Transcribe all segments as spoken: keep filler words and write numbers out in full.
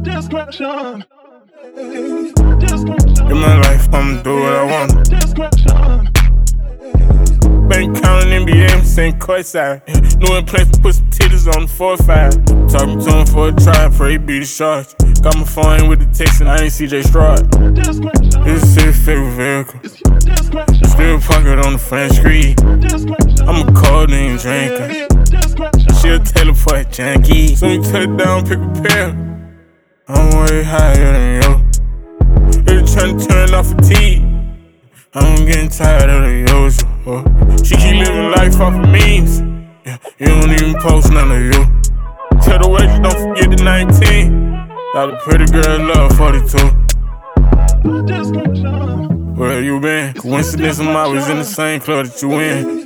Discretion. In my life, I'ma do what I want. Discretion. Been counting N B A, same courtside. New in place, put some titties on the four five. Talking to him for a try, pray he beat the shots. Got my phone with the text and I ain't C J Stroud. This is his favorite vehicle. Still pocket on the French screen. I'm a cold name drinker. She'll teleport janky. Soon you touch down, pick a pair. I'm way higher than you. They tryna turn off fatigue. I'm getting tired of the usual. She keep living life off of memes. Yeah, you don't even post none of you. Tell the way you don't forget the nineteen. Got a pretty girl love forty-two. Where you been? Coincidence, I'm always in the same club that you in.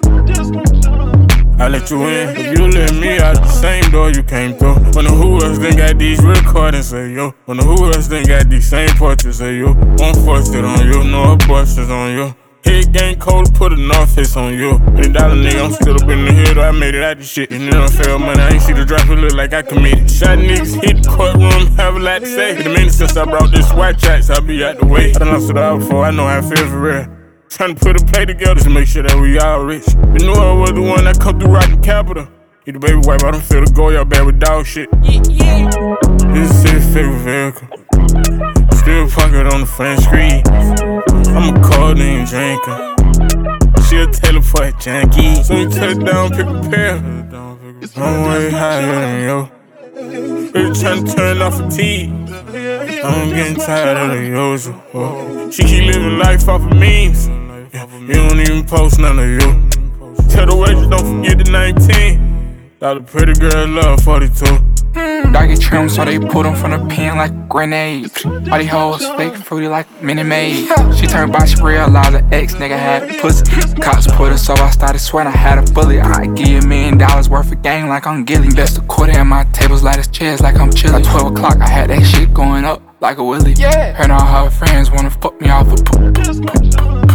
I let you in. If you let me out the same door you came through. Wonder who else then got these recordings of you. Wonder who else then got these same portraits of you. Won't force it on you, no abortions on you. Hit game cold, put a north face on you. Three dollar nigga, I'm still up in the hood, I made it out the shit. And then I failed money, I ain't see the drop, it look like I committed. Shot niggas, hit the courtroom, have a lot to say. Been a minute since I brought this white tracks, I'll be out the way. I done lost it all before, I know how I feel for real. Tryna put a play together to make sure that we all rich. But knew I was the one that come through rockin' capital. Eat the baby wipe, I don't feel the go, y'all bad with dog shit. Yeah, yeah. This is his favorite vehicle. Still pocket on the French screen. I'm a cold name drinker. She'll teleport janky. Soon you touch down, pick a pair. I'm way higher than you. They tryna turn off fatigue. I'm getting tired of the usual. She keep living life off of memes. Yeah, you don't even post none of you. Tell the way you don't forget the nineteen. Got a pretty girl love forty-two. Doggy trim, so they pulled him from the pen like a grenade. All these hoes fake fruity like Minnie Maid. She turned by, she realized the ex nigga had pussy. Cops put her, so I started sweating I had a bully. I give you a million dollars worth of game like I'm Gilly. Best a quarter in my tables, light as chairs like I'm chilly. At twelve o'clock, I had that shit going up like a willy. Heard all her friends wanna fuck me off a poop, poop, poop, poop.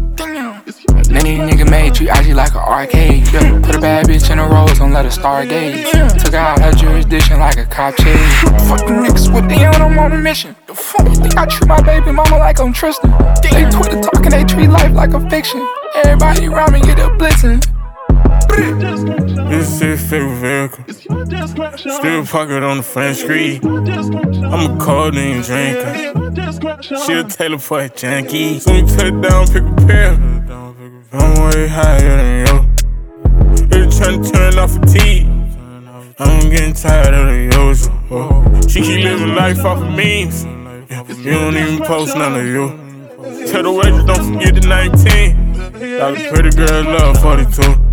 Then these nigga made you I G like an arcade. Yeah. Put a bad bitch in a rose, don't let her stargaze. Took out her jurisdiction like a cop chase. Fuck the niggas with the on, I'm on a mission. The fuck you think I treat my baby mama like I'm Tristan? They Twitter talking, they treat life like a fiction. Everybody around me get a blitzing. This is his favorite vehicle. Still pocket on the French screen. I'm a cold name drinker. She'll teleport janky. Soon you touch down, pick a pair. I'm way higher than you. They tryna turn off fatigue. I'm getting tired of the usual. She keep living life off of memes. Yeah, you don't even post none of you. Tell the way you don't forget the nineteen. Got a pretty girl love forty-two.